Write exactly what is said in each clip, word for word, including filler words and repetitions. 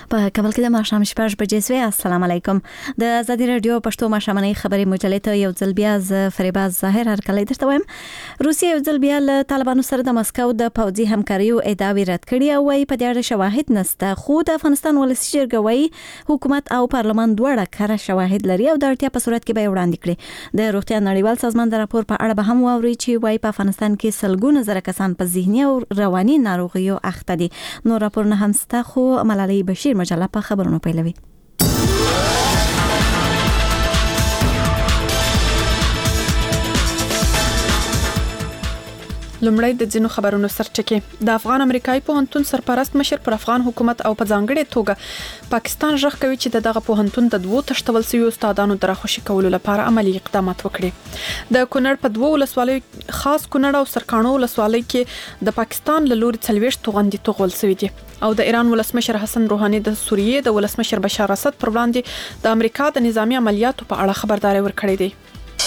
په کابل کې د ماښام شپږ بجې سوې. السلام علیکم. د ازادي رادیو پښتو ماښامنۍ خبري مجلې ته یو ځل بیا ز فریباز ظاهر هرکلی درته وایم. روسیه یو ځل بیا له طالبانو سره د مسکو د پوځي همکاریو ادعاوې رد کړي او وايي په دې اړه شواهد نشته، خو د افغانستان ولسي جرګه وايي حکومت او پارلمان دواړه کره شواهد لري او د اړتیا په صورت کې به وړاندې کړي. د روغتیا نړیوال سازمان د راپور په اړه به هم واوري چې وايي په افغانستان کې سلګونه زره کسان په ذهني او رواني ناروغیو اخته دي. نو راپورونه هم ستا خو ملالۍ بشیر مجله په خبرونو پیلوي. لومړی د ځینو خبرونو سرچکه. د افغان امریکایي پوهنتون سرپرست مشر پر افغان حکومت او په ځانګړي توګه پاکستان ژغ کوي چې دغه پوهنتون د دوه تشتول سوي استادانو د راخوشي کولو لپاره عملی اقدامات وکړي. د کونړ په دوه ولسوالۍ خاص کونړ او سرکانو ولسوالۍ کې د پاکستان له لوري څلويشت توغندي توغول سوي دي او د ایران ولسمشر حسن روحاني د سوریې د ولسمشر بشار اسد پر وړاندې د امریکا د نظامی عملیاتو په اړه خبرداري ورکړې ده.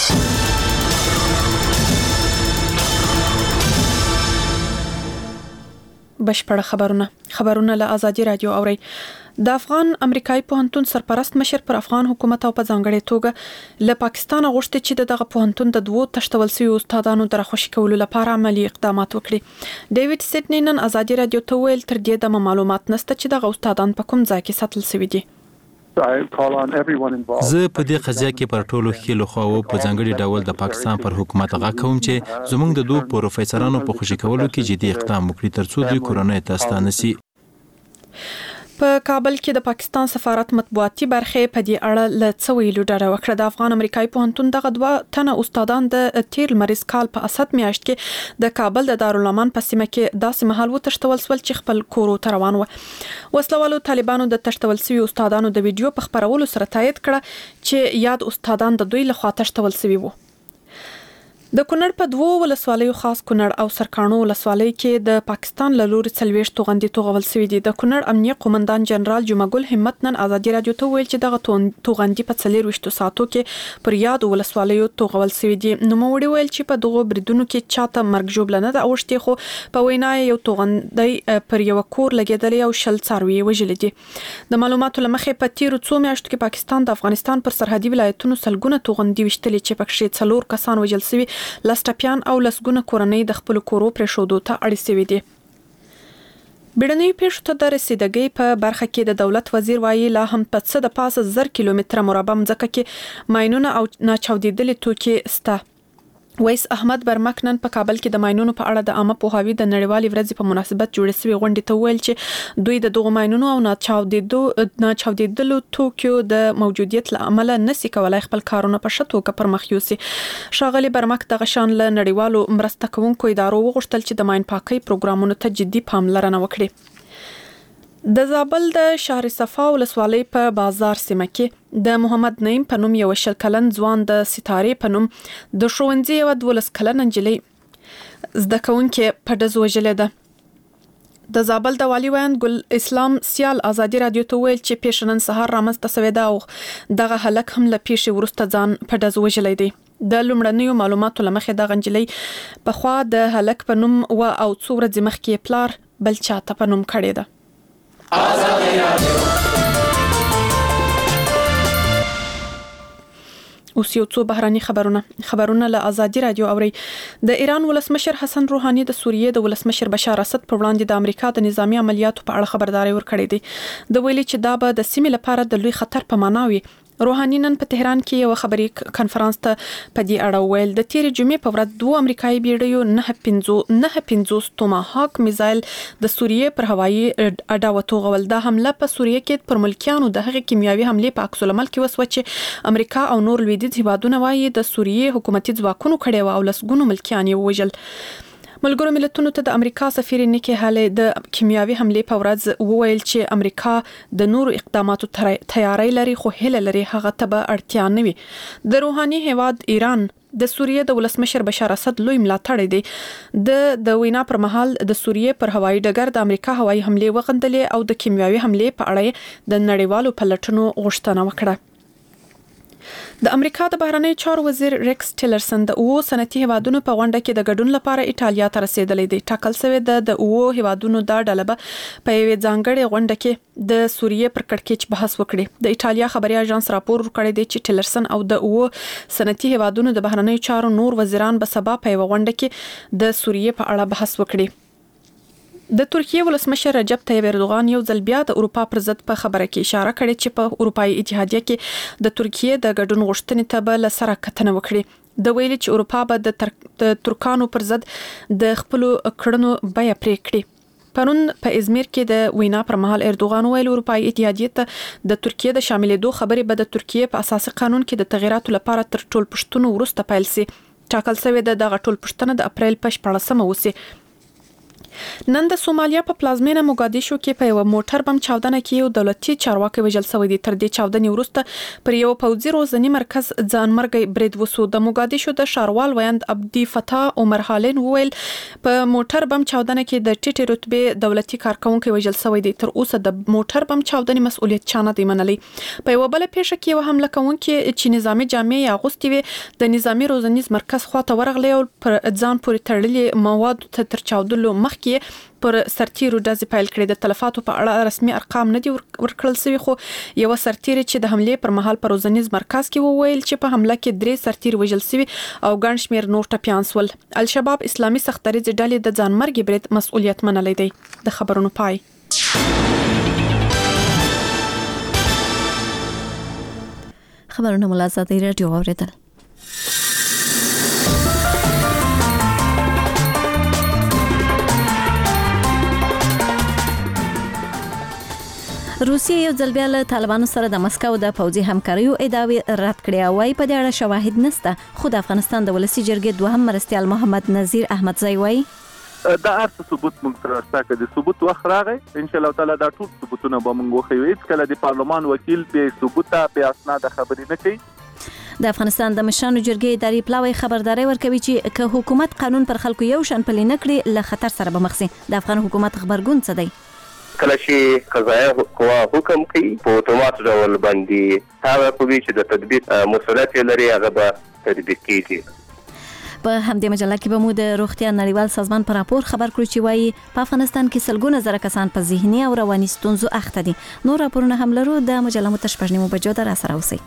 بشپړ خبرونه خبرونه له ازادي رادیو اوري. د افغان امریکایي پوهنتون سرپرست مشر پر افغان حکومت او په ځانګړي توګه له پاکستان غوښتي چې دغه پوهنتون د دوه تشتول سوي استادانو د راخوشي کولو لپاره عملی اقدامات وکړي. ډیوډ سټنی نن ازادي رادیو ته ویل تر دې د معلومات نشته چې دغه استادان په کوم ځای کې ساتل شوي دي. زه په دې قضیه کې پر ټولو خېلو خواو په ځانګړي ډول د پاکستان پر حکومت غږ کوم چې زموږ د دوه پروفیسورانو په خوشي کولو کې جدي اقدام وکړي ترڅو د کورونې تاسو نسی. په کابل کې د پاکستان سفارت مطبوعاتي برخه په دې اړه ل څه ویلو ډاډه وکړه. د افغان امریکایي پوهنتون دغه دوه تنه استادان د تیر مریض کال په اسد میاشت کې د کابل د دارالعلوم په سیمه کې داسې مهال و تشتول سول چې خپل کورو ته روان و. وسلوالو طالبانو د تشتول سوي استادانو د ویډیو په خبرولو سره تایید کړه چې یاد استادان د دوی لخوا تشتول سوي وو. د کونړ په دوه ولسوالیو خاص کونړ او سرکانو ولسوالۍ کې د پاکستان له لوري څلويشت توغندي توغول سوي دي. د کونړ امنیه قومندان جنرال جمعګل همت نن ازادي رادیو ته ویل چې دغه توغندي په څلويشت ساعتو کې پر یاد ولسوالیو توغول سوي دي. نو موړي ویل چې په دغه بریدونو کې چاته مرګ جوړ نه ده اوښتي، خو په وینا یو توغندي پر یو کور لګیدلی او شل څاروي وژل دي. د معلوماتو لمخې په تیر څو میاشتو کې پاکستان د افغانستان پر سرحدي ولایتونو سلګونه توغندي وشتلې چې پکې څلور کسان وژل سوي، لسټپیان او لسګونه کورنۍ د خپل کورو پرې شودو ته اړ سوي دي. بیړنۍ پیښو ته د رسیدګۍ په برخه کې د دولت وزیر وایي لا هم په څه د پاسه زر کیلومتره مربع مځکه کې ماینونه او ناچاودېدلې توکي سته. ویس احمد برمک نن په کابل کې د ماینونو په اړه د عامه پوهاوي د نړیوالې ورځې په مناسبت جوړې شوې غونډې ته ویل چې دوی د دغو ماینونو او ناچاودېدو ناچاودېدلو توکیو د موجودیت له امله نشي کولای خپل کارونه په ښه توګه پر مخ یوسي. ښاغلي برمک دغه شان له نړیوالو مرسته کوونکو ادارو وغوښتل چې د ماین پاکۍ پروګرامونو ته جدي پاملرنه وکړي. د زابل د شهر صفا ولسوالۍ په بازار سیمه کې د محمد نعیم په نوم یو شل کلن ځوان د ستارې په نوم د ښوونځي یو دولس کلن نجلۍ زده کوونکې په ډز وژلې ده. د زابل د والي ویاند ګل اسلام سیال ازادي رادیو ته ویل چې پیښنن سهار رامنځته شوې ده او دغه هلک هم له پیښې وروسته ځان په ډز وژلی دی. د لومړنیو معلوماتو لمخې د نجلۍ په خوا د هلک په نوم و او څو ورځې مخکې پلار بل چاته په نوم کړی ده. ازادي رادیو اوس یو څو بهراني خبرونه خبرونه له ازادي رادیو اوري. د ایران ولسمشر حسن روحاني د سوریې د ولسمشر بشار اسد پر وړاندې د امریکا د نظامی عملیاتو په اړه خبرداري ورکړې ده. د ویلي چې دا به د سیمې لپاره د لوی خطر په معنا وي. روحاني نن په تهران کې یو خبري کانفرنس ته په دې اړه ویل د تیر جمعې په ورځ دوه امریکایي بیړیو نه پنځو نه پنځوس توماهاک میزایل د سوریې پر هوایي اډه وتوغول. دا حمله په سوریې کې پر ملکیانو د هغې کیمیاوي حملې په عکس العمل کې وسوه چې امریکا او نور لویدیځ هیوادونه وایي د سوریې حکومتي ځواکونو کړې وه او لسګونو ملکیان یې ووژل. ملګرو ملتونو ته د امریکا سفیر نیکی هالي د کیمیاوي حملې په ورځ وویل چې امریکا د نورو اقداماتو تیاری لري خو هیله لري هغه ته به اړتیا نه وي. د روحاني هیواد ایران د سوریې د ولسمشر بشار اسد لوی ملاتړی دی. د د وینا پر مهال د سوریې پر هوایي ډګر د امریکا هوایي حملې وغندلې او د کیمیاوي حملې په اړه د نړیوالو پلټنو غوښتنه وکړه. د امریکا د بهرنی چارو وزیر ریکس ټیلرسن د اوو سنتي هیوادونو په غونډه کې د ګډون لپاره ایټالیا ته رسیدلې دی. ټاکل شوی د د اوو هیوادونو د ډله به په یوې ځانګړې غونډه کې د سوریې پر کړکېچ بحث وکړي. د ایټالیا خبري اژانس راپور ورکړی دی چې ټیلرسن او د اوو سنتي هیوادونو د بهرنی چارو نور وزیران به سبا په یوه غونډه کې د سوریې په اړه بحث وکړي. د ترکیه ولسمشر رجب طیب اردوغان یو ځل بیا د اروپا پر ضد په خبره کې اشاره کړې چې په اروپאי اتحادیه کې د ترکیه د ګډون غوښتنې ته به لسره کتنه وکړي. د ویلي چې اروپا به د, تر... د ترکانو پر ضد د خپل کړنو بیه پرې کړي. پرون په ازمیر کې د وینا پر مهال اردوغان ویل اروپאי اتحادیه ته د ترکیه د شاملېدو خبرې به د ترکیه په اساسي قانون کې د تغیراتو لپاره تر ټول پښتون ورسته پیل سي. ټاکل شوی د دغه ټول پښتنه د اپریل په شپږمه وسی. نن د سومالیا په پلازمینه موګادیشو کې په یو موټر بم چاودنه کې یو دولتي چارواکي وژل شوی دی. تر دې چاودنې وروسته پر یو پوځي روزنی مرکز ځانمرګي برید وسو. د موګادیشو د شاروال ویاند عبدی فتح عمر حالین وویل په موټر بم چاودنه کې د ټیټي رتبه دولتي کارکونکو وژل شوی دی. تر اوسه د موټر بم چاودنې مسؤلیت چانه دی منلي. په یو بل پیښه کې یو حمله کوونکی چې نظامی جامې اغوستي وي د نظامی روزنیز مرکز خواته ورغلی او پر ځان پورې تړلي مواد تر چاودلو مخکې پر سرتیرو ډزې پیل کړې. د تلفاتو په اړه رسمي ارقام نه دي ورکړل شوي، خو یو سرتیری چې د حمله پر مهال پر روزنیز مرکز کې وویل چې په حمله کې درې سرتیري وژل شوي او ګڼ شمېر نور ټپیان شول. الشباب اسلامي سختدریځ ډلې د ځانمرګي برید مسؤلیت منلی دی. د خبرونو پای. خبرونه ملا زادی رادیو اوریدل. روسیه یو ځل بیا له طالبانو سره د مسکو د پوځي همکاریو ادعاوې رد کړې او وايي په دې اړه شواهد نشته. خو د افغانستان د ولسی جرګې دوهم مرستیال محمد نذیر احمدزی وايي دا ارڅ ثبوت موږ تر راسته کې د ثبوت وخت راغی ان شاء الله تعالی دا ټول ثبوتونه به موږ وخیو. هیڅ کله د پارلمان وکیل به ثبوت به اسناد خبرې نه کوي. د افغانستان د مشرانو جرګې اداري پلاوی خبرداري ورکوي چې که حکومت قانون پر خلکو یو شان پلي نه کړي له خطر سره به مخ شي. د افغان حکومت خبرګون څه دی؟ کله چې قضایي قوا حکم کوي په اتومات ډول باندې هغه کوي چې د تطبیق مسؤلیت لري هغه به تطبیق کیږي. په همدې مجله کې به مو د روغتیا نړیوال سازمان پر راپور خبر کړو چې وايي په افغانستان کې سلګونه زره کسان په ذهني او رواني ستونزو اخته دي. نور راپورونه هم لرو. د مجله مو تشپږ نیمو بجو در سره اوسئ.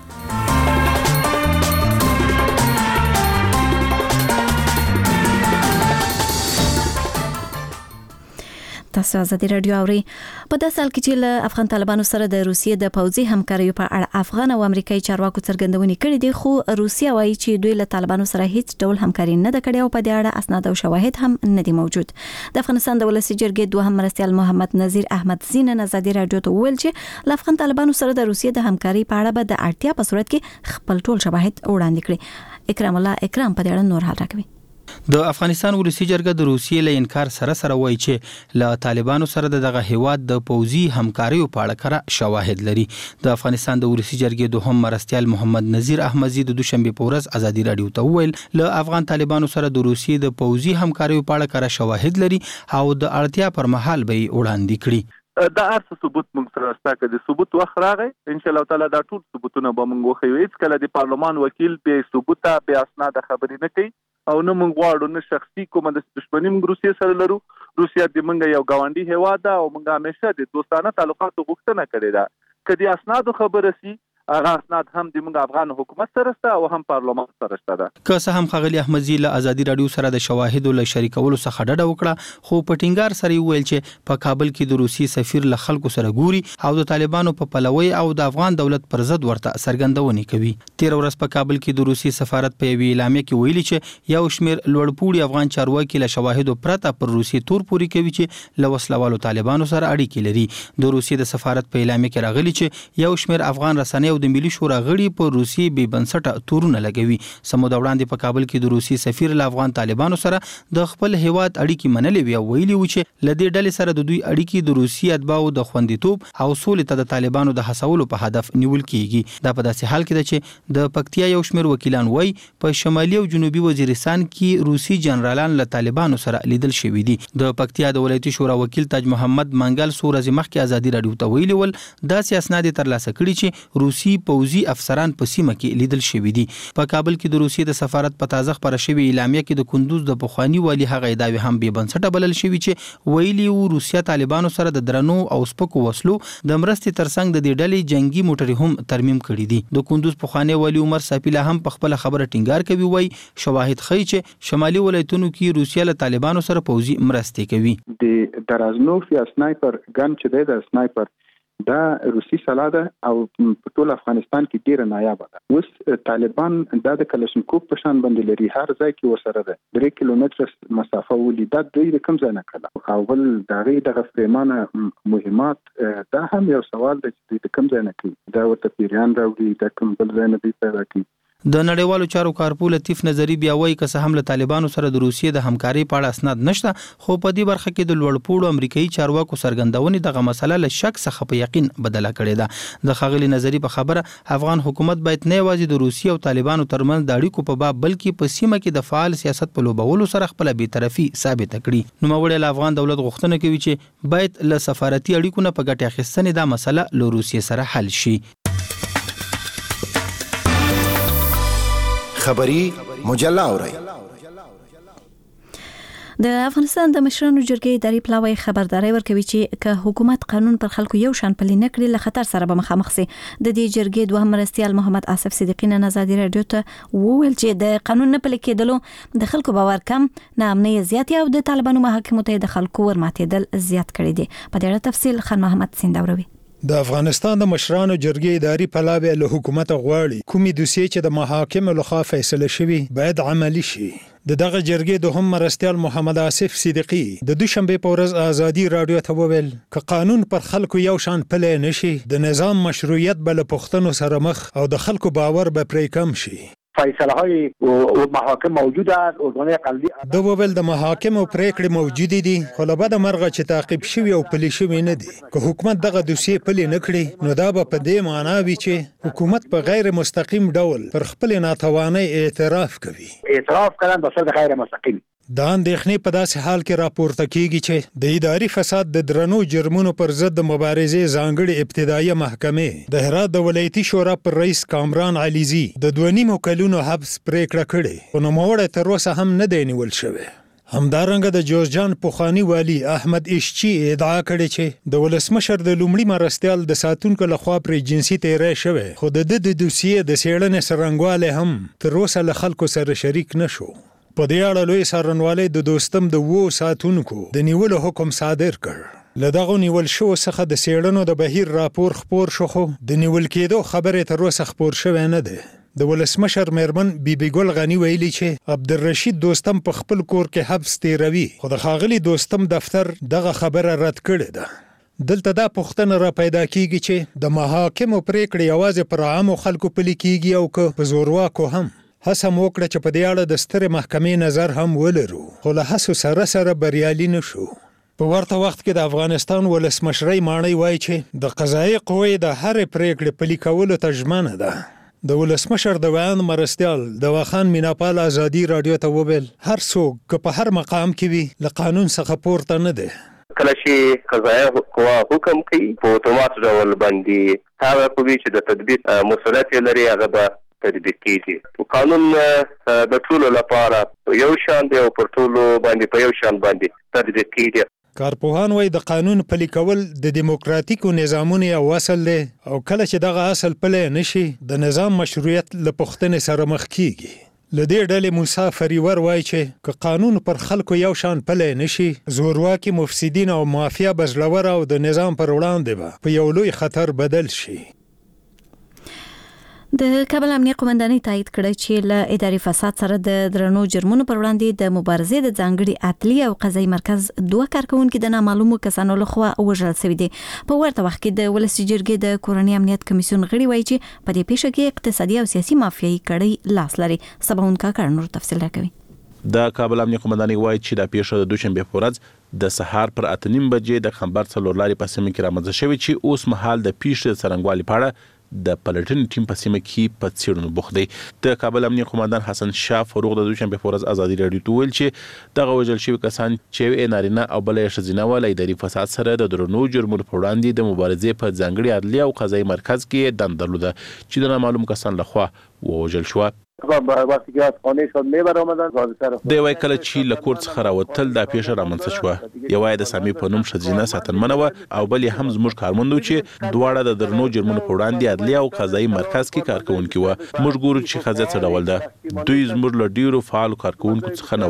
تاسو ازادي رادیو اوري. په داسې حال کې چې له افغان طالبانو سره د روسیې د پوځي همکاریو په اړه افغان او امریکایي چارواکو څرګندونې کړې دي، خو روسیه وايي چې دوی له طالبانو سره هیڅ ډول همکاري نه ده کړې او په دې اړه اسناد او شواهد هم نه دي موجود. د افغانستان د ولسی جرګې دوهم مرستیال محمد نذیر احمدزی نن ازادي رادیو ته وویل چې له افغان طالبانو سره د روسیې د همکاري په اړه به د اړتیا په صورت کې خپل ټول شواهد وړاندې کړي. اکرام الله اکرام په دې اړه نور حال راکوي. د افغانستان ولسی جرګه د روسیې له انکار سره سره وایي چې له طالبانو سره دغه هیواد د پوځي همکاریو په اړه کړه شواهد لري. د افغانستان د ولسی جرګې دوهم مرستیال محمد نذیر احمدزی د دوشنبه په ورځ ازادي رادیو ته وویل له افغان طالبانو سره د روسیې د پوځي همکاریو په اړه کړه شواهد لري او د اړتیا پر مهال به وړاندې کړي. دا ارڅ ثبوت موږ تر راسته کې د ثبوت وخت راغی ان شاء الله تعالی دا ټول ثبوتونه به موږ وخیو. هیڅ کله د پارلمان وکیل به ثبوت به اسناد خبرې نه کوي او نه موږ غواړو نه شخصي کومه د دښمنۍ موږ روسیې سره لرو. روسیه د موږ یو ګاونډي هیواد ده او موږ همیشه د دوستانه تعلقاتو غوښتنه کړې ده. که د اسنادو خبره سي هغه اسناد هم د موږ افغان حکومت سره سره او هم پارلمان سره سره. که څه هم خغلی احمدزی له ازادي رادیو سره د شواهدو له شریکولو څخه ډډه وکړه، خو په ټینګار سره ویل چې په کابل کې د روسي سفیر له خلکو سره ګوري او د طالبانو په پلوي او د افغان دولت پر ضد ورته څرګندونې کوي. تیر ورځ په کابل کې د روسي سفارت په وی اعلامیه کې ویلي چې یو شمیر لوړپوړي افغان چارواکي له شواهدو پرته پر روسي تور پوری کوي چې له وسلوالو طالبانو سره اړیکې لري. د روسي د سفارت په اعلامیه کې راغلي چې یو شمیر افغان رسنۍ او د ملي شورا په روسي به بنسټه تورونه لګوي. سمو د وړاندې په کابل کې د روسي سفیر له افغان طالبانو سره د خپل هیواد اړیکې منلې وی او ویلي و چې لدې ډلې سره د دوی اړیکې د روسي اتباعو د خوندیتوب او سولې ته د طالبانو د حسولو په هدف نیول کیږي. دا په داسې حال کې ده چې د پکتیا یو شمیر وکیلان وایي په شمالي او جنوبي وزیرستان کې روسي جنرالان له طالبانو سره لیدل شوي دي. د پکتیا د ولایتي شورا وکیل تاج محمد منګل سورز مخکې ازادي رادیو ته ویلي ول داسې اسناد ترلاسه کړي چې روسي روسي پوځي افسران په سیمه کې لیدل شوي دي. په کابل کې د روسیې د سفارت په تازه خبره شوی اعلامیه کې د کندوز د پخوانی والی هغه ادعاوې هم بې بنسټه بلل شوي چې ویلي وو روسیا طالبانو سره د درنو او سپکو وسلو د مرستې ترڅنګ د دې ډلې جنگي موټرې هم ترمیم کړي دي. د کندوز پخوانی والی عمر ساپیلا هم په خپل خبره ټینګار کوي، وای شواهد ښیي چې شمالي ولایتونو کې روسیا له طالبانو سره پوځي مرستې کوي. د درازنوف یا سنایپر ګن چې د سنایپر دا روسي سلاح ده او په ټول افغانستان کې ډیره نایابه ده. اوس طالبان دا د کلشنکوف په شان باندې لري، هر ځای کې ورسره ده، درې کیلومتره مسافه ولې دا د کوم ځای نه کړه او بل دغه دغه فرمانه مهمات دا هم یو سوال دی چې د کوم ځای نه کوي، دا ورته پیریان راوړي، دا کوم بل ځای نه دی پیدا کوي. د نړیوالو چارو کارپو لطیف نظری بیا وایي که څه هم له طالبانو سره د روسیې د همکارۍ په اړه اسناد نشته، خو په دې برخه کې د لوړپوړو امریکایي چارواکو څرګندونې دغه مسله له شک څخه په یقین بدله کړې ده. د ښاغلي نظری په خبره افغان حکومت باید نه یوازې د روسیې او طالبانو ترمنځ د اړیکو په باب بلکې په سیمه کې د فعال سیاست په لوبولو سره خپل بی‌طرفي ثابت کړي. نوموړی له افغان دولت غوښتنه کوي چې باید له سفارتي اړیکو نه په ګټه اخیستنې دا مسله له روسیې سره حل شي. خبری مجله اورئ. د افغانستان د مشرانو جرګې اداري پلاوی خبرداري ورکوي چې که حکومت قانون پر خلکو یو شان پلي نه کړي له خطر سره به مخامخ سي. د دې جرګې دوهم مرستیال محمد آصف صدیقی نن ازادي رادیو ته وویل چې د قانون نه پلي کېدلو د خلکو باور کم، ناامنۍ زیات او د طالبانو محاکمو ته د خلکو ورماتېدل زیات کړي دي. په دې اړه تفصیل خان محمد سینداوروي. د افغانستان د مشرانو جرګې اداري پلاوی له حکومت غواړي کومې دوسیې چې د محاکمو لخوا فیصله شوي باید عملی شي. د دغه جرګې دوهم مرستیال محمد آصف صدیقی د دوشنبه په ورځ ازادي رادیو ته وویل که قانون پر خلکو یو شان پلی نشي د نظام مشروعیت بل پښتنو سره مخ او د خلکو باور به پرې کم شي. فیصله های محاکم موجود است، ارگان‌های قضایی د وویل د محاکمو پریکړې موجود دي، خو له بده مرغه چې تعقیب شوي او پلي شوي نه دي. که حکومت دغه دوسیې پلي نه کړي نو دا به په دې معنا وي چې حکومت په غیر مستقیم ډول پر خپل ناتوانۍ اعتراف کوي. اعتراف کردن به صورت غیر مستقیم. دا اندېښنې په داسې حال کې راپورته کیږي چې د اداري فساد د درنو جرمونو پر ضد د مبارزې ځانګړې ابتدایي محکمې د هرات د ولایتي شورا پر رئیس کامران علیزي د دوه نیمو کلونو حبس پریکړه کړې، خو نوموړی تر اوسه هم نه دی نیول شوی. همدارنګه د جوزجان پخوانی والی احمد اشچی ادعا کړې چې د ولسمشر د لومړي مرستیال د ساتونکو لخوا پر جنسي تیری شوی، خو د د دوسیې د څېړنې څرنګوالی هم تر اوسه له خلکو سره شریک نشو. په دې اړه لوی څارنوالۍ د دوستم د وو ساتونکو د نیولو حکم صادر کړ. له دغو نیول شو څخه د څېړنو د بهیر راپور خپور شو، خو د نیول کېدو خبرې تر اوسه خپور شوی نه دی. د ولسمشر میرمن بیبي ګل غنی ویلي چې عبدالرشید دوستم په خپل کور کې حبس تیروي، خو د ښاغلي دوستم دفتر دغه خبره رد کړې ده. دلته دا پوښتنه را پیدا کیږي چې د محاکمو پریکړې یوازې پر عامو خلکو پلي کیږي او که په زورواکو هم. هڅه مو وکړه چې په دې اړه د سترې محکمې نظر هم ولرو، خو له هڅو سره سره بریالي نه شو. په ورته وخت کې د افغانستان ولسمشرۍ ماڼۍ وایي چې د قضایي قوې د هرې پریکړې پلي کولو ته ژمنه ده. د ولسمشر د ویان مرستیال دواخان میناپال ازادي رادیو ته وویل هر څوک که په هر مقام کې وي له قانون څخه پورته نه دی. کله چې قضایي قوا حکم کوي په اتومات ډول باندې هغه کوي چې د تطبیق مسؤلیت لري هغه به تطبیق کیږي. قانون د ټولو لپاره یو شان دی او پر ټولو باندې په یو شان باندې تطبیق کیږي. کارپوهان وایي د قانون پلي کول د دیموکراتیکو نظامونو یو اصل دی او کله چې دغه اصل پلی نشي د نظام مشروعیت له پوښتنې سره مخ کیږي. له دې ډلې موسی فریور وایي چې که قانون پر خلکو یو شان پلی نشي زورواکي مفسدین او مافیا به زړور او د نظام پر وړاندې به په یو لوی خطر بدل شي. د کابل امنیه قومندانۍ تایید کړی چې له اداري فساد سره د درنو جرمونو پر وړاندې د مبارزې د ځانګړي عدلي او قضایي مرکز دوه کارکونکي د نامعلومو کسانو لخوا وژل شوي دي. په ورته وخت کې د ولسي جرګې د کورنۍ امنیت کمیسیون غړي وایي چې په دې پیښه کې اقتصادي او سیاسي مافیایي کړۍ لاس لري. سباون کاکړ نور تفصیل راکوي. د کابل امنیه قومندانۍ وایي چې دا پیښه د دوشنبه په ورځ د سهار پر اته نیم بجې د خنبر څلور لارې په سیمه کې رامنځته شوې چې اوس مهال د پیښې څرنګوالي په اړه د پلټن ټیم په سیمه کې په څېړنو بوخت دی. د کابل امنیه قومندان حسن شاه فاروق د دوشنبه په ورځ ازادي راډیو ته ویل چې دغه وژل شوي کسان چې یو نارینه او بل یې ښځینه وه له اداري فساد سره د درنو جرمونو په وړاندې د مبارزې په ځانګړي عدلي او قضایي مرکز کې دنده درلوده چې د نامعلوم کسان لخوا ووژل شوه. وقتی که از خانه شاد می برآمدن د یوه کله چې له کور څخه راوتل دا پیښه رامنځته شوه. یوه یې د سامي په نوم ښځینه ساتنمنه وه او بل یې هم زموږ کارمند و چې دواړه د درنو جرمونو په وړاندې عدلي او قضایي مرکز کې کارکوونکي وه. موږ ګورو چې ښځه څه ډول ده. دوی زموږ له ډېرو فعالو کارکوونکو څخه نه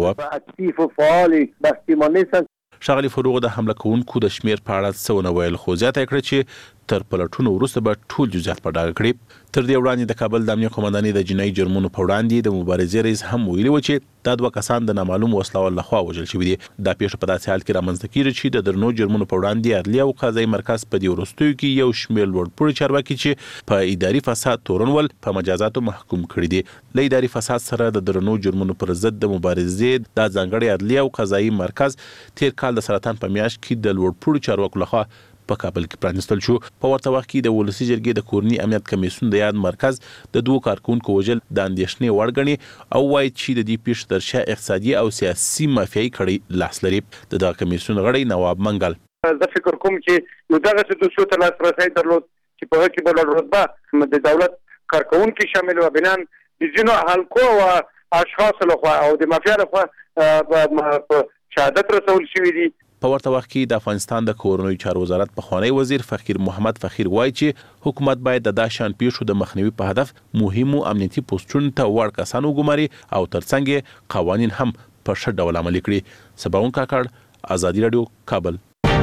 وه. ښاغلي فاروق د حمله کوونکو د شمیر په اړه څه ونه ویل، خو زیاته کړه چې تر پلټونو وروسته به ټول جزئیات په ډاګه کړي. تر دې وړاندې د کابل د امنیه قومندانۍ د جنایي جرمونو په وړاندې د مبارزې رئیس هم ویلي و چې دا دوه کسان د نامعلوم وسلوال لخوا وژل شوي دي. دا پیښه په داسې حال کې رامنځته کیږي چې د درنو جرمونو په وړاندې عدلي او قضایي مرکز په دې وروستیو کې یو شمېر لوړپوړي چارواکي چې په اداري فساد تورن ول په مجازاتو محکوم کړي دي. له اداري فساد سره د درنو جرمونو پر ضد د مبارزې د ځانګړي عدلي او قضایي مرکز تیر کال د سرطان په میاشت کې د لوړپوړي چارواکو لخوا په کابل کې پرانستل شو. په ورته وخت کې د ولسی جرګې د کورنی امنیت کمیسیون د یاد مرکز د دوه کارکونکو وژل د اندېښنې وړ ګڼي او وایي چې د دې پیښې تر شا اقتصادي او سیاسي مافیایي کړۍ لاس لري. د دغه کمیسیون غړی نواب منګل: زه فکر کوم چې نو دغه څه دوه ته لاسرسي درلود چې په هغه کې بل رتبه د دولت کارکونکو شامل و، بنان د ځینو حلقو او اشخاص لخوا او د مافیا لخوا په شهادت رسول شوی دي. په ورته وخت کې د افغانستان د کورنیو چارو وزارت پخوانی وزیر فقیر محمد فقیر وایي چې حکومت باید د داشان پیښو د مخنیوي په هدف مهمو امنیتي پوسټونو ته وړ کسان وګماري او ترڅنګ قوانین هم په ښه ډول عملي کړي. سباون کاکړ، ازادي راډیو، کابل.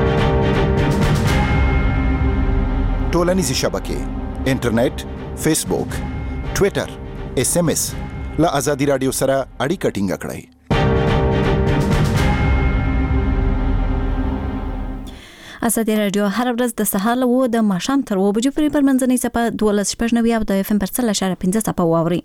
ټولنیزې شبکې، انټرنیټ، فیسبوک، ټویټر، اس ام اس له ازادي راډیو سره اړیکه ټینګه کړئ. ازادي راډیو هر ورځ د سهار له و د ماښام تر و بجو پورې پر منځنۍ څپه دولس شپږ نوي او د اف ام پر څلور اشاریه پنځه څپه واوري.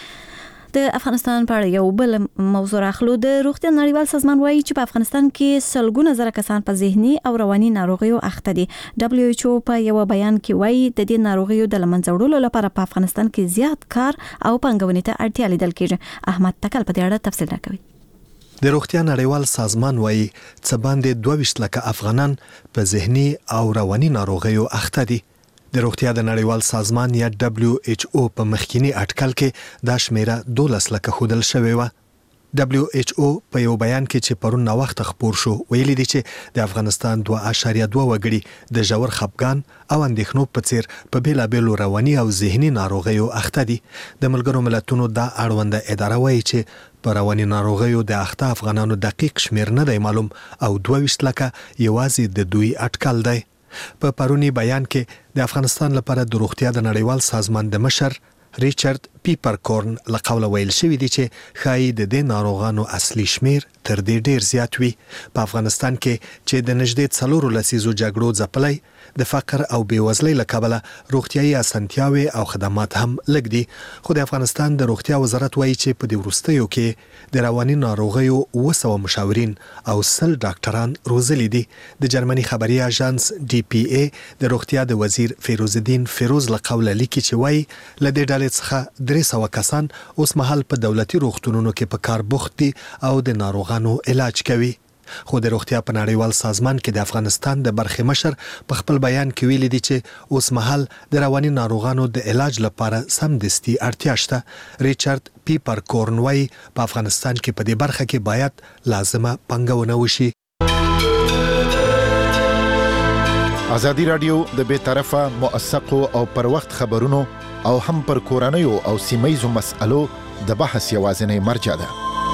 د افغانستان په اړه یو بل موضوع راخلو. د روغتیا نړیوال سازمان وایي چې په افغانستان کې سلګونه زره کسان په ذهني او رواني ناروغیو اخته دي. دبليو ایچ او په یو بیان کې وایي د دې ناروغیو د لمنځه وړلو لپاره په افغانستان کې زیات کار او پانګونې ته اړتیا لیدل کېږي. احمد تکل په دې اړه تفصیل راکوي. د روغتیا نړیوال سازمان وایي څه باندې دوه ویشت لکه افغانان په ذهني او رواني ناروغیو اخته دي. د روغتیا د نړیوال سازمان یا دبليو ایچ او په مخکینی اټکل کې دا شمیره دولس لکه خودل شوی و. دبليو ایچ او په یو بیان کې چې پرون نو وخت خبر شو ویلي دي چې د افغانستان دوه اشاریه دوه وګړي د ژور خپګان او اندېښنو په څیر په بیلابېلو رواني او ذهني ناروغیو اخته دي. د ملګرو ملتونو دا اړونده اداره وایي چې په رواني ناروغیو د اخته افغانانو دقیق شمیر نه دی معلوم او دوه ویشت لکه یوازې د دوی اټکل دی. په پرونی بیان کې د افغانستان لپاره د روغتیا د نړیوال سازمان د مشر ریچارد پیپرکورن له قوله ویل شوی دی چې ښایي د دې ناروغانو اصلي شمیر تر دې ډیر زیات وي. په افغانستان کې چې د نږدې څلورو لسیزو جګړو ځپلی د فقر او بیوزلۍ له کبله روغتیايي اسانتیاوي او خدمات هم لږ دي. خو د افغانستان د روغتیا وزارت وایي چې په دې وروستیو کې د رواني ناروغیو اوه سوه مشاورین او سل ډاکټران روزلي دي. د جرمني خبري اژانس ډي پی ای د روغتیا د وزیر فیروز الدین فیروز له قوله لیکي چې وایي له دې ډلې څخه درې سوه کسان اوس مهال په دولتي روغتونونو کې په کار بوخت دي او د ناروغانو علاج کوي. خو د روغتیا په نړیوال سازمان کې د افغانستان د برخې مشر په خپل بیان کې ویلي دي چې اوس مهال د رواني ناروغانو د علاج لپاره سمدستي اړتیا شته. ریچارد پیپرکورن وایي په افغانستان کې په دې برخه کې باید لازمه پانګونه وشي. ازادي راډیو د بې طرفه موثقو او پر وخت خبرونو او هم پر کورنیو او سیمایي مسألو د بحث یوازینی مرجع ده.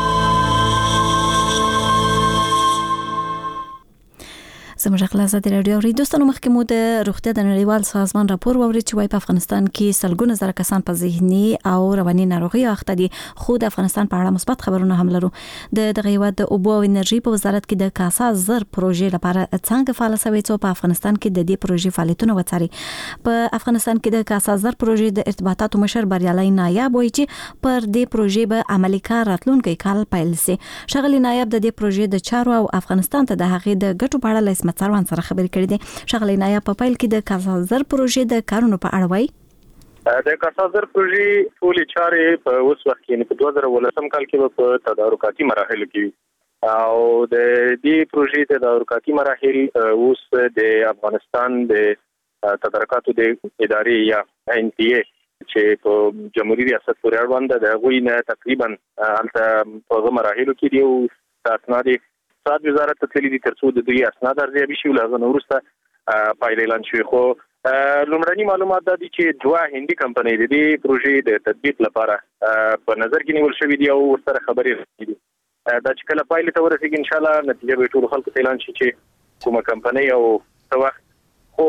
زموږ خپل ازادي راډیو ری دوستانو مخکې مو د روغتیا د نړیوال سازمان راپور واورید چې وايي په افغانستان کې سلګونه زره کسان په ذهني او رواني ناروغیو اخته دي. خو د افغانستان په اړه مثبت خبرونه هم لرو. د دغه هیواد د اوبو او انرژي په وزارت کې د کاسا زر پروژې لپاره څنګه فعال شوی څو په افغانستان کې د دې پروژې فعالیتونه وڅاري. په افغانستان کې د کاسا زر پروژې د ارتباطاتو مشر بریالي نایاب وایي چې پر دې پروژې به عملي کار راتلونکي کال پیل شي. شغلي نایاب د دې پروژې د چارو او افغانستان ته د هغې د ګټو په اړه څروان سره خبرې کړې دي. شغلې نایاب په پیل کې د کاسا زر پروژې د کارونو په اړه وایي. د کاسازر پروژې ټولې چارې په اوس وخت کې په دوه زره ولسم کال کې په تدارکاتي مراحلو کې او د دې پروژې د تدارکاتي مراحل اوس د افغانستان د تدارکاتو د ادارې یا ان پی ای چې په جمهوریت ریاست پورې اړوند د غوی نه تقریبا البته په مراحلو کې دی اسناد اقتصاد وزارت ته تللي دي ترڅو د دوی اسناد ارزیابي شي ولغه نورسته پایلې اعلان شوی خو لومړني معلومات د دي چې دوه هندي کمپنۍ د دې پروژې د تطبیق لپاره په نظر کې نیول شوې دي او ورسره خبرې دي دا چې کله پایلې ته ورسېږي ان شاء الله نتیجه به ټول خلکو ته اعلان شي چې کومه کمپنۍ او څه وخت خو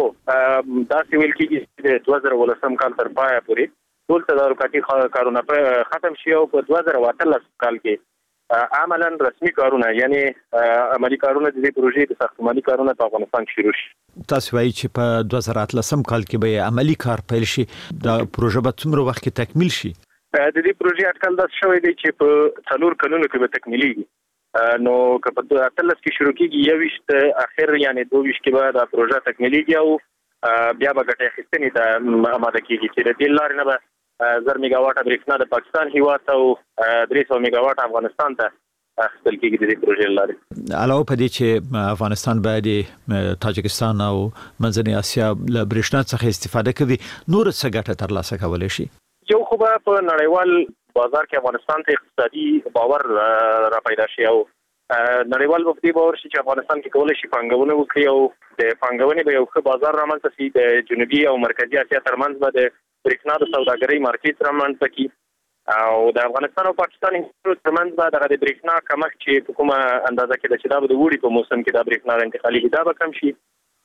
دا څه ویل کېږي د دوه زره ولسم کال تر پایه پورې ټول تدارکاتي کارونه ختم شي او په دوه زره اتلس کال کې عملاً رسمي کارونه یعنی عملی کارونه د دې پروژې د ساختماني کارونه په افغانستان کې شروع شي. تاسو وایي چې په دوه زره اتلسم کال کې به عملی کار پیل شي دا پروژه به څومره وخت کې تکمیل شي؟ د دې پروژې اټکل دا شوی دی چې په څلور کلونو کې به تکمیلېږي نو که په اتلس کې شروع کېږي یویشت اخر یعنی دوه ویشت کې به دا پروژه تکمیلېږي او بیا به ګټه اخیستنې ته آماده کېږي چې د دې لارې نه به زر میگا واټ برېښنا د پاکستان هیواد ته او درې سوه میگا واټ افغانستان ته اخیستل کېږي د دې پروژې لارې. علاوه په دې چې افغانستان باید تاجکستان او منځنۍ اسیا له برېښنا څخه استفاده کوي نور څه ګټه ترلاسه کولی شي؟ یو خو به په نړیوال بازار کې افغانستان ته اقتصادي باور را پیدا شي او نړیوال په دې باور شي چې افغانستان کې کولای شي پانګونه وکړي او د پانګونې به یو ښه بازار رامنځته شي د جنوبي او مرکزي اسیا ترمنځ به د برېښنا د سوداګرۍ مارکیټ رامنځته کړي او د افغانستان او پاکستان ترمنځ به دغه د برېښنا کمښت چې په کومه اندازه کې د چې دا به د وړي په موسم کې د برېښنا انتقالي دا به کم شي.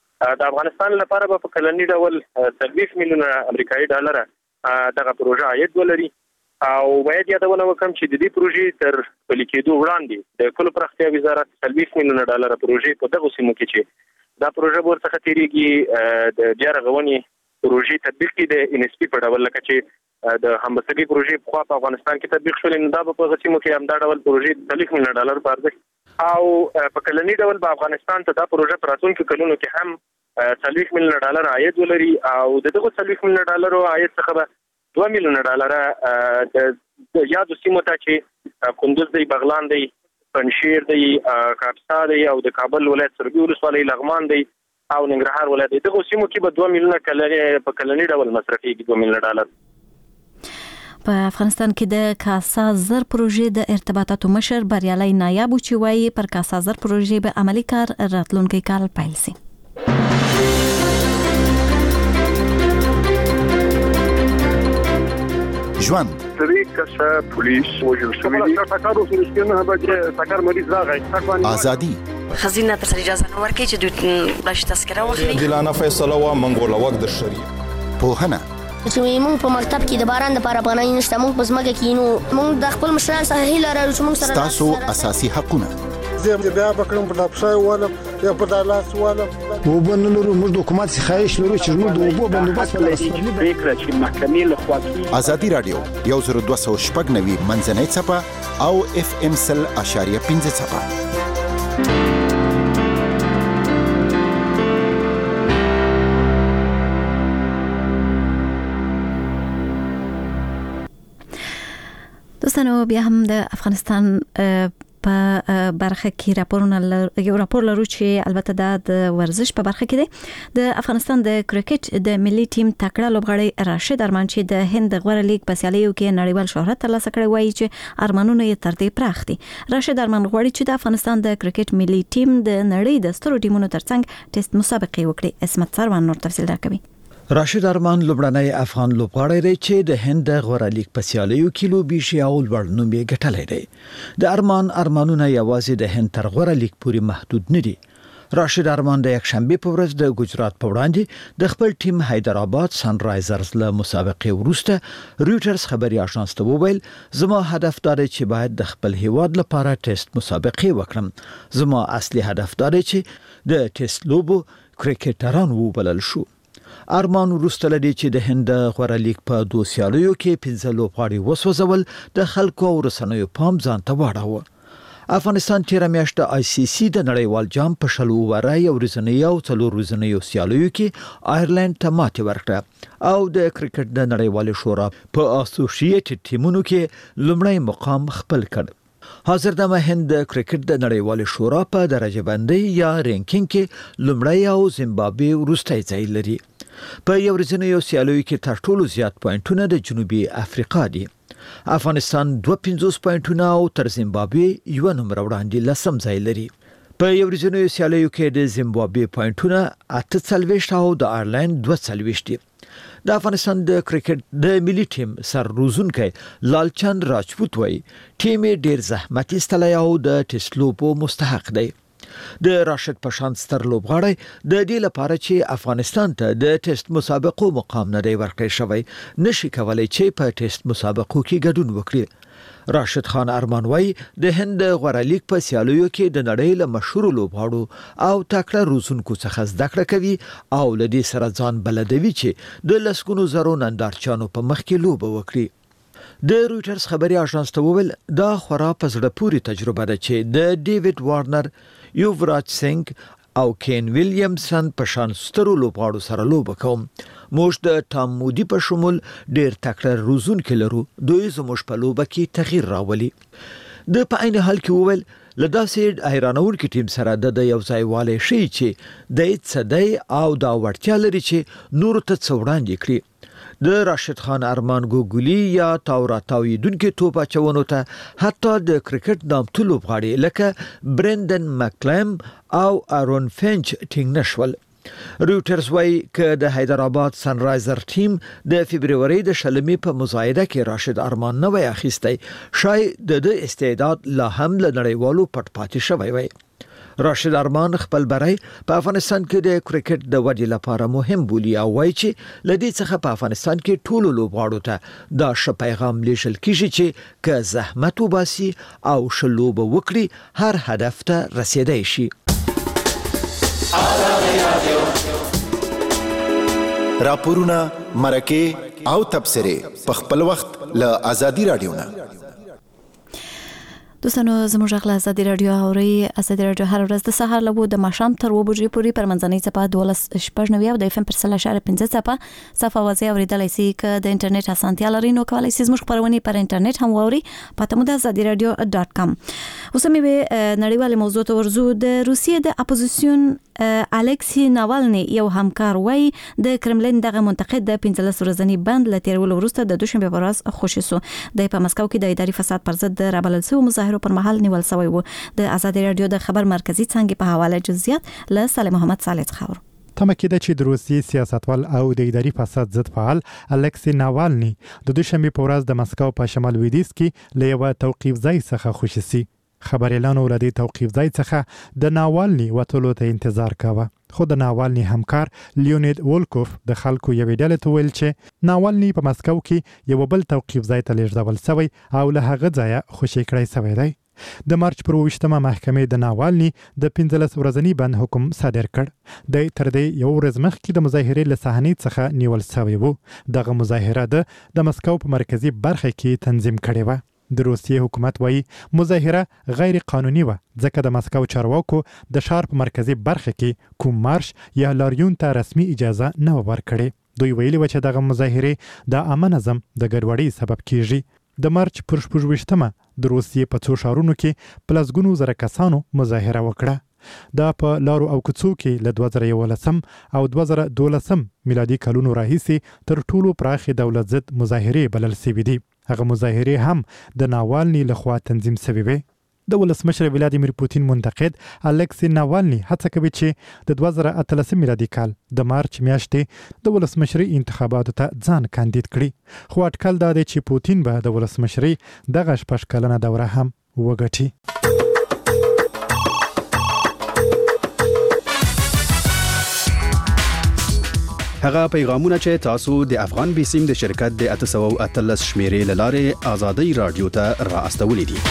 د افغانستان لپاره به په کلني ډول څلوېښت میلیونه امریکایي ډالره دغه پروژه عاید ولري او باید یادونه وکړم چې د دې پروژې تر پلي کېدو وړاندې د کلو پراختیا وزارت څلوېښت میلیونه ډالره پروژې په دغو سیمو کې چې دا پروژه به ورڅخه تېرېږي د بیا رغونې پروژې تطبیق کې د ان اس پي په ډول لکه چې د همبستګۍ پروژې پخوا په افغانستان کې تطبیق شولې نو دا به په سیمو کې همدا ډول پروژې څلوېښت میلیونه ډالر په ارزښت او په کلني ډول به افغانستان ته دا پروژه په راتلونکو کلونو کې هم څلوېښت میلیونه ډالر عاید ولري او د دغو څلوېښت میلیونه ډالرو عاید څخه به دوه میلیونه ډالره د یادو سیمو ته چې کندوز دی بغلان دی پنجشیر دی کاپیسا دی او د کابل ولایت سربي ولسوالۍ لغمان دی او ننګرهار ولایت دغه سیمو کې به دوه میلیونه کلني په کلني ډول مصرفېږي دوه میلیونه ډالر. په افغانستان کې د کاسا زر پروژې د ارتباطاتو مشر بریالي نایاب چې وایي پر کاسا زر پروژې به عملی کار راتلونکي کال پیل شي. ژوند سری کسه پولیس وجل شوی دی تاکارو سرسکنه به تاکار مریض راغی ازادي خزینه تر اجازه نه ورکړي چې دوی بلش تذکره واخلي دلانه فیصله وا منګول وخت د شری پوهنه چې موږ په مکتب کې د باران د لپاره باندې نشته موږ په ځمکه کې نو موږ د خپل مشران سره هیله لرو چې موږ سره تاسو اساسي حقونه زه بیا بکرم په دپسای ولم یا په دالاس ولم وبنلو موږ د حکومت څخه خواهش لرو چې موږ د اوبو بندوبست په فکر چې محکمې له خوا ازادي رادیو یو زر دوه سوه شپږ نوي منځنۍ څپه او اف ام سل اشاریه پنځه څپه. دوستانو بیا هم د افغانستان په برخه کې راپورونه یو راپور لرو چې البته د ورزش په برخه کې دی. د افغانستان د کرکټ د ملي ټیم تکړه لوبغاړی راشد ارمان چې د هند غوړه لیګ په سیالیو کې نړیوال شهرت ترلاسه کړی وایي چې ارمانونه یې تر دې پراخ دي. راشد ارمان غواړي چې د افغانستان د کرکټ ملي ټیم د نړۍ د سترو ټیمونو ترڅنګ ټیسټ مسابقې وکړي. اسمت سروان نور تفصیل راکوي. راشد ارمان لوبړنی افغان لوبغاړی دی چې د هند غوړه لیګ په سیالیو کې لوبي شي او لوړ نوم یې ګټلی دی. د ارمان ارمانونه یوازې د هند تر غوړه لیګ پورې محدود نه دي. راشد ارمان د یکشنبه په ورځ د ګجرات په وړاندې د خپل ټیم حیدرآباد سنرایزرز له مسابقې وروسته رويټرز خبري اژانس ته وویل زما هدف دا دی چې باید د خپل هیواد لپاره ټیسټ مسابقې وکړم. زما اصلي هدف دا دی چې د ټیسټ لوبو کرکټران وبلل شو. ارمان وروسته لدی چې د هند غوړه لیګ په دوه سیالیو کې پنځه لوبغاړي وسوځول د خلکو او رسنیو پام ځان ته واړاوه. افغانستان تیر میاشت آی سی سی د نړیوال جام په شلو ورای او ورځنی او څلور ورځنی سیالیو کې آیرلند ته ماتې ورکړه او د کرکټ د نړیوال شورا په اسوسییټډ ټیمونو کې لومړی مقام خپل کړ. حاضر دمه هند د کرکټ د نړیوال شورا په درجه بندي یا رینکینګ کې لومړی او زیمبابوې وروستی ځای لري. په یو ورځنی سیالیو کې تر ټولو زیات پوینټونه د جنوبي افریقا دي. افغانستان دوه پنځوس پوینټونه او تر زیمبابوې یو نمبر وړاندې لسم ځای لري. په یو ورځنی سیالیو کې د زیمبابوې پوینټونه اته څلوېښت او د آیرلند دوه څلوېښت دي. د افغانستان د کرکټ د ملي ټیم سر روزونکی لالچند راجپوت وایي ټیم ډیر زحمت ایستلی او د ټیسټ لوبو مستحق دی. د راشد پشان ستر لوبغاړی د دې لپاره چې افغانستان ته د ټیسټ مسابقو مقام نه دی ورکړی شوی نشي کولای چې په ټیسټ مسابقو کې ګډون وکړي. راشد خان ارمان وایي د هند غوره لیګ په سیالیو کې د نړۍ له مشهور لوبغاړو او تکړه روزونکو څخه زده کړه کوي او له دې سره ځان بلدوي چې د لسګونو زرو نندارچیانو په مخ کې لوبه وکړي. د رويټرز خبري اژانس ته وویل دا خورا په زړه پورې تجربه ده چې د ډیوډ وارنر، یووراج سنگ او کین ویلیامسن په شان سترو لوبغاړو سره لوبه کوم. موږ د ټام مودي په شمول ډیر تکړه روزونکي لرو. دوی زموږ په لوبه کې تغییر راولي. د په عین حال کې وویل لداسې حیرانونکو ټیم سره د یو ځای والي شي چې د صدای او دا وړتیا لري چې نور ته څوړاندې کړي. د راشد خان ارمان ګوګلی یا تاورا تاویدونکو توپ اچونو ته حتی د کرکټ نامتو لوبغاړي لکه برندن مکلم او آرون فینچ ټینګ نشول. رويټرز وايي ک د حیدرآباد سنرایزر ټیم د فبرवरी د شلمې په مزایده کې راشد ارمان نه وای اخیستی شاید د استعداد لا هم له نړیوالو پټ پاتې شوی وای. راشد ارمان خپل برای په افغانستان کې د کرکټ د ودې لپاره مهم بولي او وایي چې لدې څخه په افغانستان کې ټولو لوبغاړو ته دا ش پیغام لیشل کیږي چې که زحمت وباسي او شلوب وکړي هر هدف ته رسیدای شي. راپورونه مرکه او تبصره په خپل وخت له آزادي رادیو نه. دوستانو زموږ غلا ازادي رادیو اوري ازادي رادیو هر ورځ د سهار له د ماښام تر و بجې پورې پر منځنۍ صفه دولس شپږ نوي او د اف ام پر سل اشاره پنځه صفه صفه وځي اوریدلای شي ک د انټرنیټ اسانتیا لري نو کولای شي زموږ خبرونه پر انټرنیټ هم ووري پته مو د ازادي رادیو ډاټ کام. اوس مې به نړیواله موضوع ته ورزو. د روسیې د اپوزیسیون الکسی ناوالنی یو همکار وای د کرملین دغه منتقد د پنځلس ورځنی بند لتیرول وروسته د دوشنبه په ورځ خوشی سو. د په مسکو کې د اداري فساد پر ضد رابلل سو مظاهره پر مهال نیول شوی وو. د ازادي رادیو د خبر مرکزی څنګه په حواله جزئیات له صالح محمد صالح خبر. تمه کېده چې د روسیې سیاستوال او د اداري فساد ضد فعال الکسی ناوالنی د دوشنبه په ورځ د مسکو په شمال لویدیځ کې له یو توقیف ځای څخه خوشی سي. خبر اعلان ولدي توقیف ځای څخه د ناوالنی وټولو ته انتظار کاوه. خو د ناوالنی همکار لیونید وولکوف د خلکو یو ډله تویل چې ناوالنی په مسکو کې یو بل توقیف ځای ته لیږدول شوی او له هغه ځایه خوشی کړی شوی دی. د مارچ پر ویشتمه محکمې د ناوالنی د پنځلس ورځنی بند حکم صادر کړ. د تر دې یو ورځ مخکې د مظاهرې له صحنې څخه نیول شوی وو. دغه مظاهره د د مسکو په مرکزی برخه کې تنظیم کړې و. د روسیې حکومت وایي مظاهره غیر قانوني و ځکه د مسکو چارواکو د ښار په مرکزی برخه کې کوم مارش یا لاریون ته رسمي اجازه نه ورکړي. دوی ویلي و چې دغه مظاهره د عامه نظم د ګډوډۍ سبب کیږي. د مارچ پر شپږویشتمه د روسیې په څو ښارونو کې په لسګونو زره کسانو مظاهره وکړه. دا په لارو او کوڅو کې له دوه زره یولسم او دوه زره دولسم میلادي کلونو راهیسې تر ټولو پراخې دولت ضد مظاهرې بلل شوې دي. هغه مظاهرې هم د ناوالنی لخوا تنظیم شوې وې. د ولسمشر ولادیمیر پوتین منتقد الکسی ناوالنی هڅه کوي چې د دوه زره اتلسم میلادي کال د مارچ میاشتې د ولسمشري انتخاباتو ته ځان کاندید کړي. خو اټکل دا دی چې پوتین به د ولسمشري دغه شپږ کلنه دوره هم وګټي. هغه پیغامونه چې تاسو د افغان بیسیم د شرکت د اته سوه او اتلس شمیرې له لارې آزادۍ رادیو ته را استولې دي.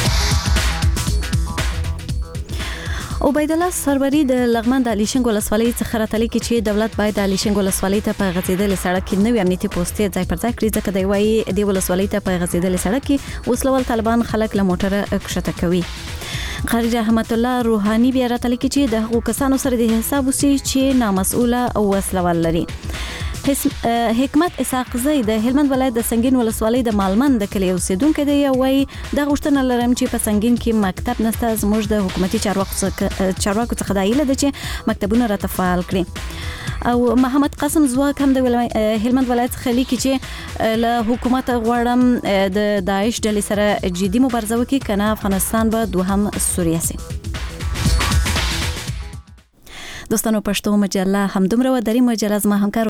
عبید الله سروری د لغمان د الیشنګ ولسوالۍ څخه راټلی کی چې دولت باید د الیشنګ ولسوالۍ ته په غځیدل سړک کې نوې امنیتي پوسټې ځای پر ځای کړي ځکه دی وايي د ولسوالۍ ته په غځیدل سړک کې وسلوال طالبان خلک له موټره کښته کوي. خارج رحمت الله روحاني بیا راته لیکي چې د هغو کسانو سره د حساب وسی چې نامسؤله او وسلوال لري. حکمت اسحاق زئی د هلمند ولایت د سنگین ولسوالۍ د مالمن د کلی اوسیدونکو دی او وايي د غوښتنه لرم چې په سنگین کې مکتب نسته، زموږ د حکومتي چارواکو چارواکو څخه د ایله د چې مکتبونه راته فعال کړي. او محمد قاسم زواک هم د هلمند ولایت څخه لیکي چې له حکومت غواړم د داعش ډلې سره جدي مبارزه وکړي کنه افغانستان به دوهم سوریه سي. دوستانو پښتو مجله هم دومره و درې مجله زما همکار